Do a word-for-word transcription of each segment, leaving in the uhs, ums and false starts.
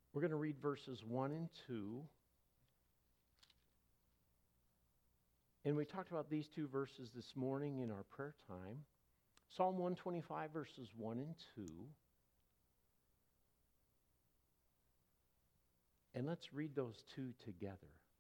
We're going to read verses one and two. And we talked about these two verses this morning in our prayer time. Psalm one twenty-five, verses one and two. And let's read those two together.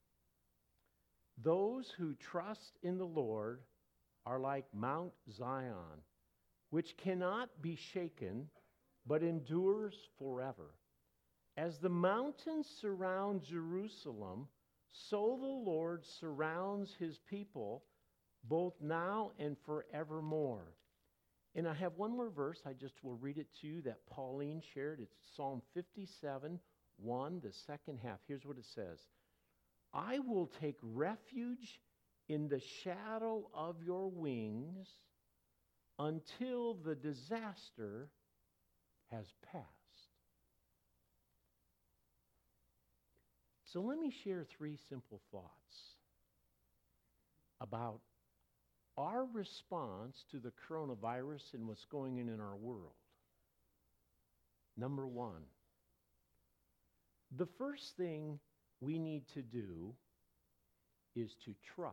Those who trust in the Lord are like Mount Zion, which cannot be shaken, but endures forever. As the mountains surround Jerusalem, so the Lord surrounds his people, both now and forevermore. And I have one more verse, I just will read it to you, that Pauline shared. It's Psalm fifty-seven, one, the second half. Here's what it says. I will take refuge in the shadow of your wings until the disaster has passed. So let me share three simple thoughts about our response to the coronavirus and what's going on in our world. Number one, the first thing we need to do is to trust.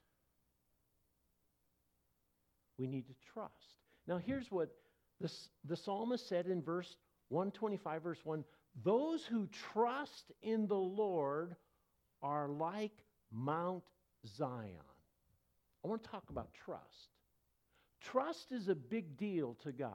We need to trust. Now here's what the, the psalmist said in verse one twenty-five, verse one, those who trust in the Lord are like Mount Zion. I want to talk about trust. Trust is a big deal to God,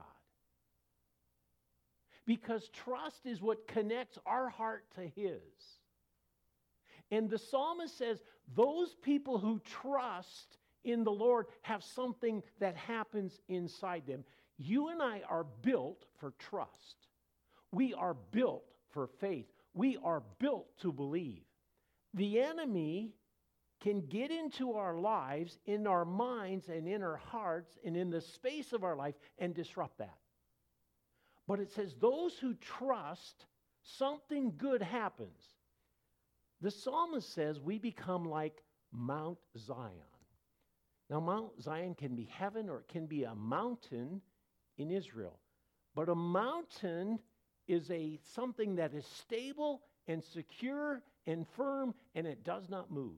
because trust is what connects our heart to his. And the psalmist says those people who trust in the Lord have something that happens inside them. You and I are built for trust. We are built for faith. We are built to believe. The enemy can get into our lives, in our minds and in our hearts and in the space of our life and disrupt that. But it says those who trust, something good happens. The psalmist says we become like Mount Zion. Now, Mount Zion can be heaven or it can be a mountain in Israel. But a mountain is a something that is stable and secure and firm, and it does not move.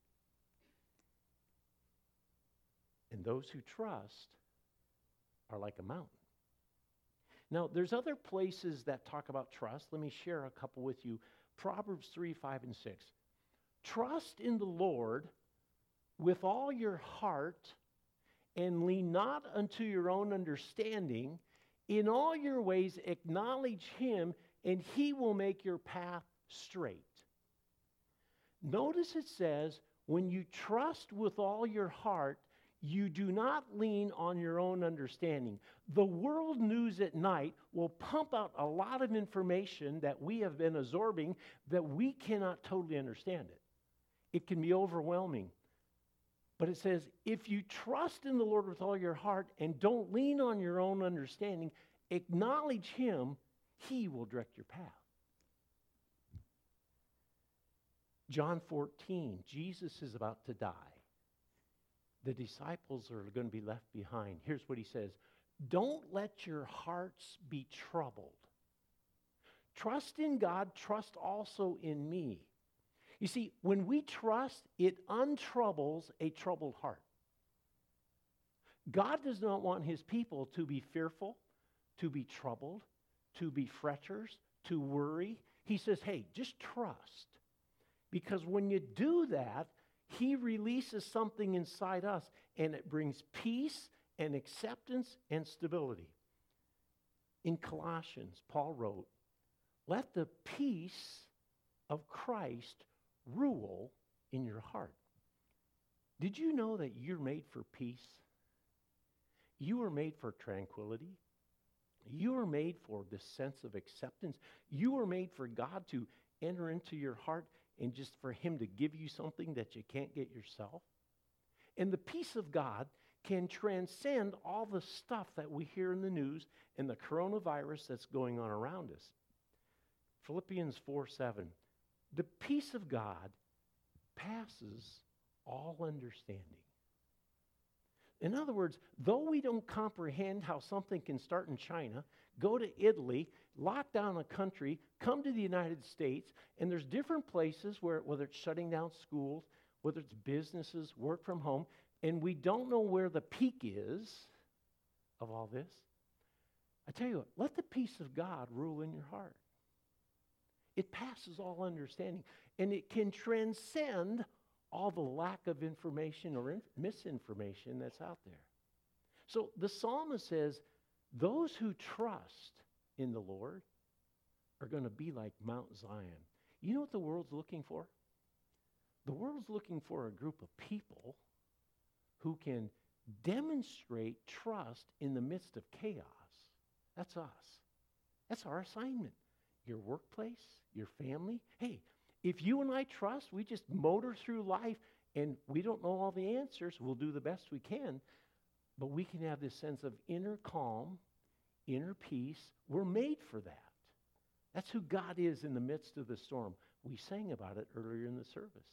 And those who trust are like a mountain. Now, there's other places that talk about trust. Let me share a couple with you. Proverbs three, five, and six. Trust in the Lord with all your heart, and lean not unto your own understanding. In all your ways acknowledge him, and he will make your path straight. Notice it says, when you trust with all your heart, you do not lean on your own understanding. The world news at night will pump out a lot of information that we have been absorbing that we cannot totally understand it. It can be overwhelming. But it says, if you trust in the Lord with all your heart and don't lean on your own understanding, acknowledge him, he will direct your path. John fourteen, Jesus is about to die. The disciples are going to be left behind. Here's what he says. Don't let your hearts be troubled. Trust in God, trust also in me. You see, when we trust, it untroubles a troubled heart. God does not want his people to be fearful, to be troubled, to be fretters, to worry. He says, hey, just trust. Because when you do that, he releases something inside us, and it brings peace and acceptance and stability. In Colossians, Paul wrote, let the peace of Christ rule in your heart. Did you know that you're made for peace? You are made for tranquility. You are made for this sense of acceptance. You are made for God to enter into your heart and just for him to give you something that you can't get yourself. And the peace of God can transcend all the stuff that we hear in the news and the coronavirus that's going on around us. Philippians four seven. The peace of God passes all understanding. In other words, though we don't comprehend how something can start in China, go to Italy, lock down a country, come to the United States, and there's different places where, whether it's shutting down schools, whether it's businesses, work from home, and we don't know where the peak is of all this. I tell you what, let the peace of God rule in your heart. It passes all understanding, and it can transcend all the lack of information or in- misinformation that's out there. So the psalmist says, those who trust in the Lord are going to be like Mount Zion. You know what the world's looking for? The world's looking for a group of people who can demonstrate trust in the midst of chaos. That's us. That's our assignment. Your workplace, your family. Hey, if you and I trust, we just motor through life and we don't know all the answers. We'll do the best we can. But we can have this sense of inner calm, inner peace. We're made for that. That's who God is in the midst of the storm. We sang about it earlier in the service.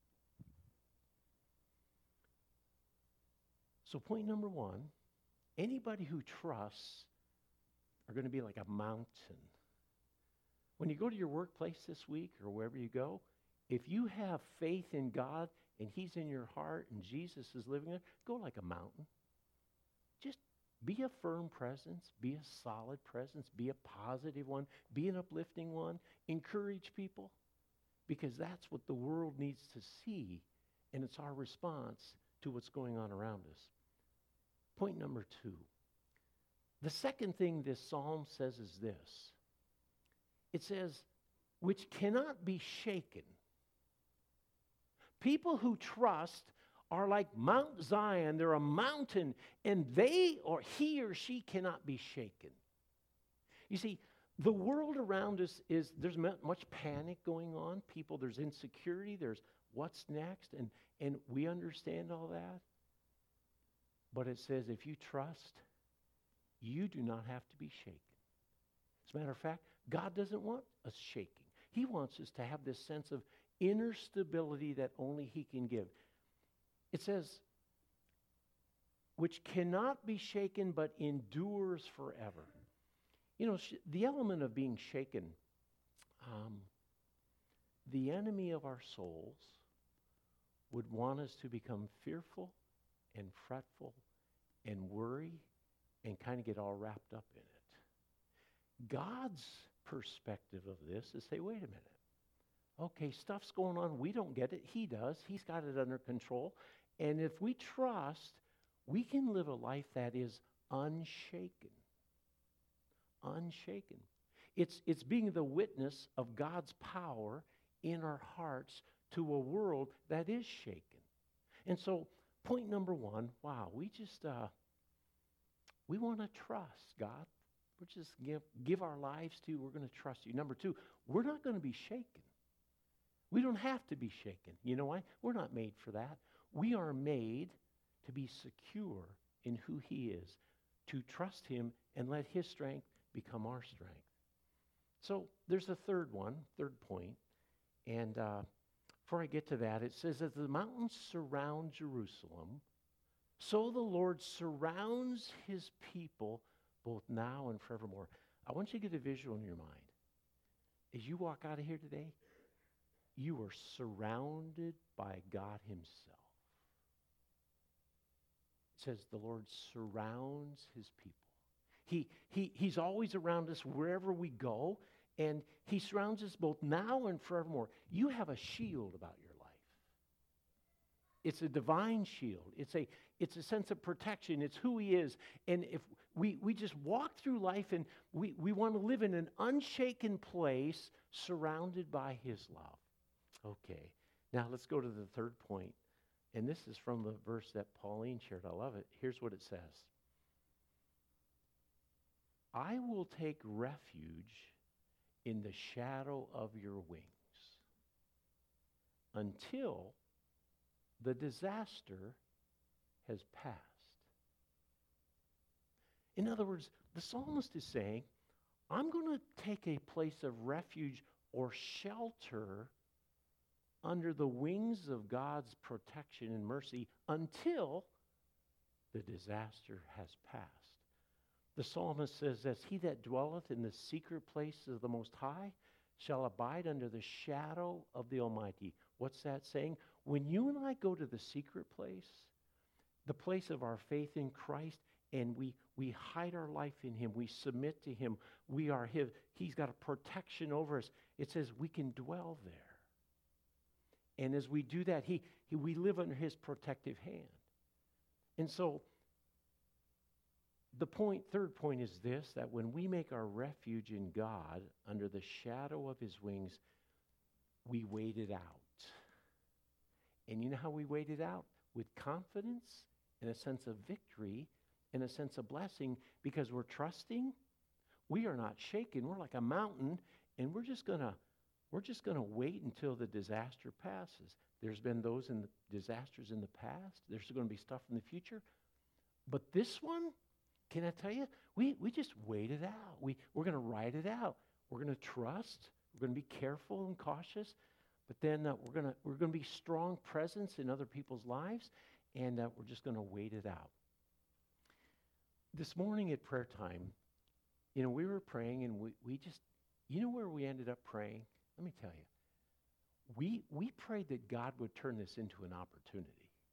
So point number one, anybody who trusts are going to be like a mountain. When you go to your workplace this week or wherever you go, if you have faith in God and He's in your heart and Jesus is living there, go like a mountain. Just be a firm presence, be a solid presence, be a positive one, be an uplifting one. Encourage people, because that's what the world needs to see, and it's our response to what's going on around us. Point number two. The second thing this psalm says is this. It says, which cannot be shaken. People who trust are like Mount Zion. They're a mountain, and they or he or she cannot be shaken. You see, the world around us is, there's much panic going on. People, there's insecurity, there's what's next, and, and we understand all that. But it says if you trust, you do not have to be shaken. As a matter of fact, God doesn't want us shaking. He wants us to have this sense of inner stability that only He can give. It says, which cannot be shaken but endures forever. You know, sh- the element of being shaken, um, the enemy of our souls would want us to become fearful and fretful and worry and kind of get all wrapped up in it. God's perspective of this is say, wait a minute. Okay, stuff's going on. We don't get it. He does. He's got it under control. And if we trust, we can live a life that is unshaken. Unshaken. It's, it's being the witness of God's power in our hearts to a world that is shaken. And so, point number one, wow, we just, uh, we want to trust God. We're just give, give our lives to you. We're going to trust you. Number two, we're not going to be shaken. We don't have to be shaken. You know why? We're not made for that. We are made to be secure in who He is, to trust Him and let His strength become our strength. So there's a third one, third point. And uh, before I get to that, it says, as the mountains surround Jerusalem, so the Lord surrounds His people both now and forevermore. I want you to get a visual in your mind. As you walk out of here today, you are surrounded by God Himself. It says the Lord surrounds His people. He, he, he's always around us wherever we go, and He surrounds us both now and forevermore. You have a shield about your life. It's a divine shield. It's a, it's a sense of protection. It's who He is. And if we, we just walk through life and we, we want to live in an unshaken place surrounded by His love. Okay, now let's go to the third point. And this is from the verse that Pauline shared. I love it. Here's what it says. I will take refuge in the shadow of your wings until the disaster has passed. In other words, the psalmist is saying, I'm going to take a place of refuge or shelter under the wings of God's protection and mercy until the disaster has passed. The psalmist says, as he that dwelleth in the secret place of the Most High shall abide under the shadow of the Almighty. What's that saying? When you and I go to the secret place, the place of our faith in Christ, and we, we hide our life in him, we submit to him, we are his, he's got a protection over us. It says we can dwell there. And as we do that, he, he we live under his protective hand. And so, the point, third point is this, that when we make our refuge in God under the shadow of his wings, we wait it out. And you know how we wait it out? With confidence and a sense of victory and a sense of blessing, because we're trusting. We are not shaken. We're like a mountain, and we're just gonna we're just gonna wait until the disaster passes. There's been those in the disasters in the past. There's going to be stuff in the future. But this one, can I tell you, we, we just wait it out. We, we're going to ride it out. We're going to trust. We're going to be careful and cautious. But then uh, we're going to we're going to be strong presence in other people's lives, and uh, we're just going to wait it out. This morning at prayer time, you know, we were praying, and we, we just, you know where we ended up praying? Let me tell you. We, we prayed that God would turn this into an opportunity.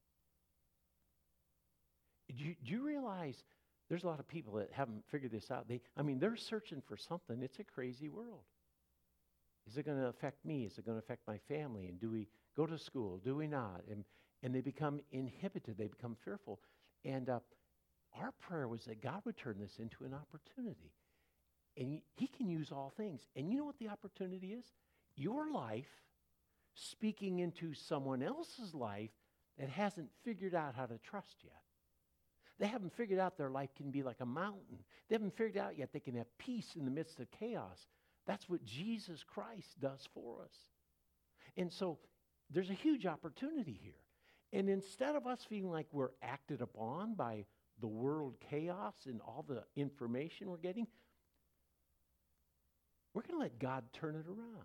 Do you, do you realize there's a lot of people that haven't figured this out? They, I mean, they're searching for something. It's a crazy world. Is it going to affect me? Is it going to affect my family? And do we go to school? Do we not? And, and they become inhibited. They become fearful. And uh, our prayer was that God would turn this into an opportunity. And he can use all things. And you know what the opportunity is? Your life speaking into someone else's life that hasn't figured out how to trust yet. They haven't figured out their life can be like a mountain. They haven't figured out yet they can have peace in the midst of chaos. That's what Jesus Christ does for us. And so there's a huge opportunity here. And instead of us feeling like we're acted upon by the world chaos and all the information we're getting, we're going to let God turn it around.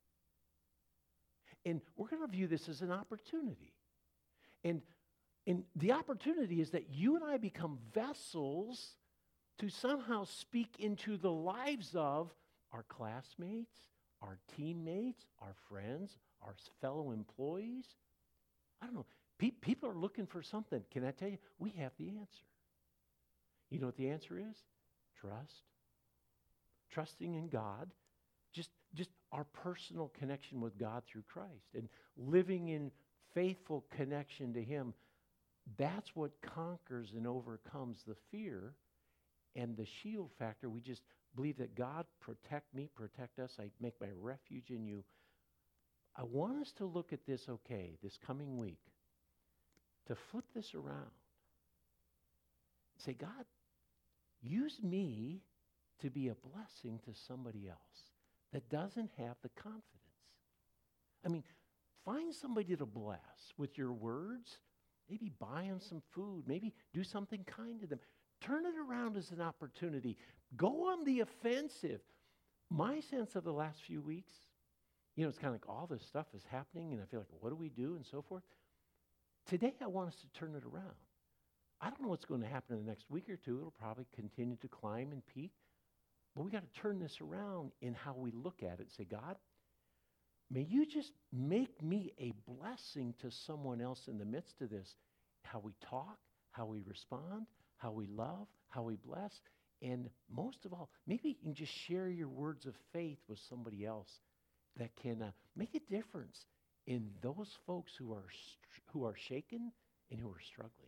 And we're going to view this as an opportunity. And, and the opportunity is that you and I become vessels to somehow speak into the lives of our classmates, our teammates, our friends, our fellow employees. I don't know. Pe- people are looking for something. Can I tell you? We have the answer. You know what the answer is? Trust. Trusting in God. Just, just our personal connection with God through Christ and living in faithful connection to him. That's what conquers and overcomes the fear and the shield factor. We just believe that God, protect me, protect us. I make my refuge in you. I want us to look at this, okay, this coming week, to flip this around. Say, God, use me to be a blessing to somebody else that doesn't have the confidence. I mean, find somebody to bless with your words. Maybe buy them some food. Maybe do something kind to them. Turn it around as an opportunity. Go on the offensive. My sense of the last few weeks, you know, it's kind of like all this stuff is happening, and I feel like, what do we do, and so forth. Today, I want us to turn it around. I don't know what's going to happen in the next week or two. It'll probably continue to climb and peak. But we got to turn this around in how we look at it. Say, God, may you just make me a blessing to someone else in the midst of this. How we talk, how we respond, how we love, how we bless. And most of all, maybe you can just share your words of faith with somebody else that can uh, make a difference in those folks who are str- who are shaken and who are struggling.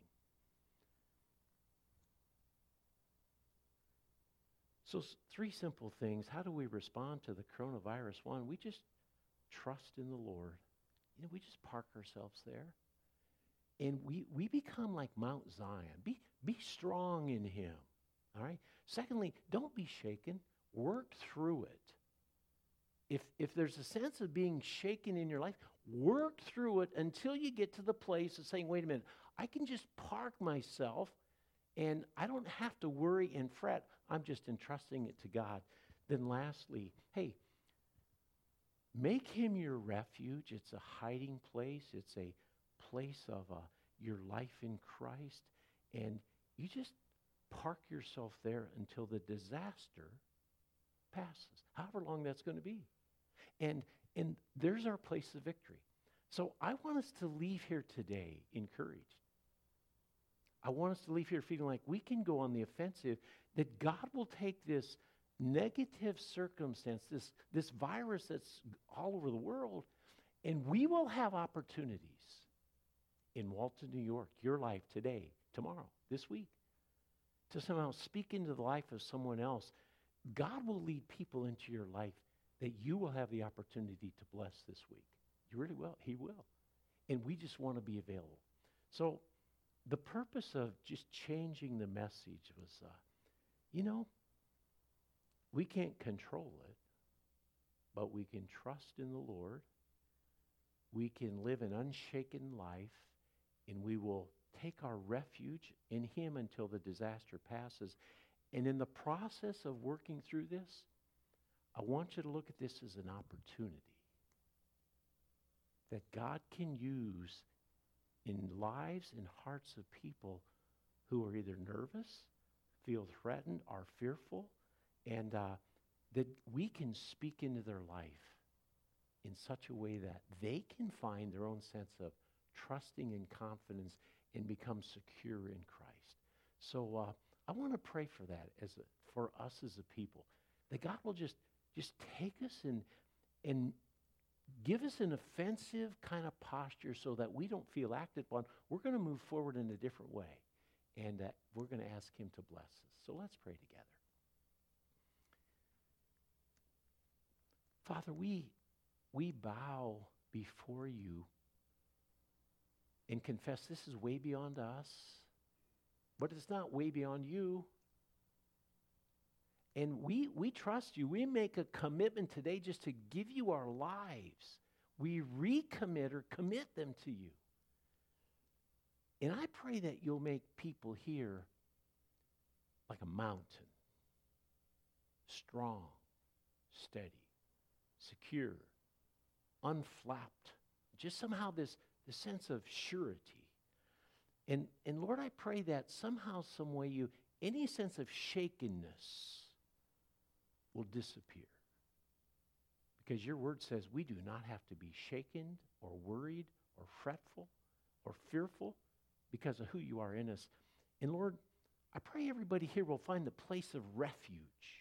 So three simple things. How do we respond to the coronavirus? One, we just trust in the Lord. You know, we just park ourselves there. And we, we become like Mount Zion. Be, be strong in him. All right? Secondly, don't be shaken. Work through it. If, if there's a sense of being shaken in your life, work through it until you get to the place of saying, wait a minute, I can just park myself and I don't have to worry and fret. I'm just entrusting it to God. Then lastly, hey, make him your refuge. It's a hiding place. It's a place of uh, your life in Christ. And You just park yourself there until the disaster passes, however long that's going to be. And, and there's our place of victory. So I want us to leave here today encouraged. I want us to leave here feeling like we can go on the offensive, that God will take this negative circumstance, this, this virus that's all over the world, and we will have opportunities in Walton, New York, your life today, tomorrow, this week, to somehow speak into the life of someone else. God will lead people into your life that you will have the opportunity to bless this week. You really will. He will. And we just want to be available. So the purpose of just changing the message was, uh, you know, we can't control it, but we can trust in the Lord. We can live an unshaken life, and we will take our refuge in Him until the disaster passes. And in the process of working through this, I want you to look at this as an opportunity that God can use in lives and hearts of people who are either nervous, feel threatened, are fearful, and uh, that we can speak into their life in such a way that they can find their own sense of trusting and confidence and become secure in Christ. So uh, I want to pray for that as a, for us as a people, that God will just just take us and and give us an offensive kind of posture so that we don't feel acted upon. We're going to move forward in a different way, and uh, we're going to ask Him to bless us. So let's pray together. Father, we we bow before You and confess this is way beyond us, but it's not way beyond You. And we, we trust You. We make a commitment today just to give You our lives. We recommit or commit them to You. And I pray that You'll make people here like a mountain, strong, steady, secure, unflapped, just somehow this, this sense of surety. And, and Lord, I pray that somehow, some way, You, any sense of shakenness will disappear. Because Your word says we do not have to be shaken or worried or fretful or fearful because of who You are in us. And Lord, I pray everybody here will find the place of refuge,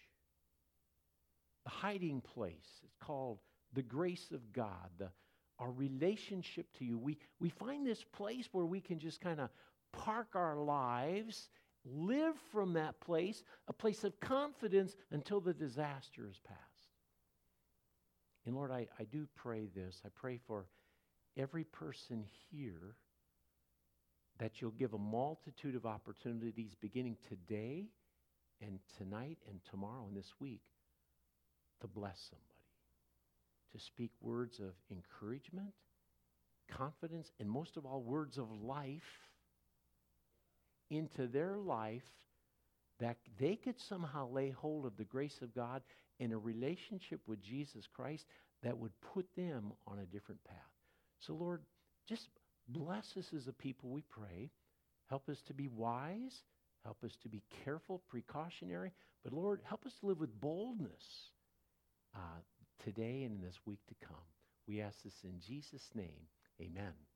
the hiding place. It's called the grace of God, the, our relationship to You. We, we find this place where we can just kind of park our lives, live from that place, a place of confidence until the disaster is past. And Lord, I, I do pray this. I pray for every person here that You'll give a multitude of opportunities beginning today and tonight and tomorrow and this week to bless somebody, to speak words of encouragement, confidence, and most of all, words of life into their life, that they could somehow lay hold of the grace of God in a relationship with Jesus Christ that would put them on a different path. So Lord, just bless us as a people, we pray. Help us to be wise. Help us to be careful, precautionary. But Lord, help us to live with boldness uh, today and in this week to come. We ask this in Jesus' name. Amen.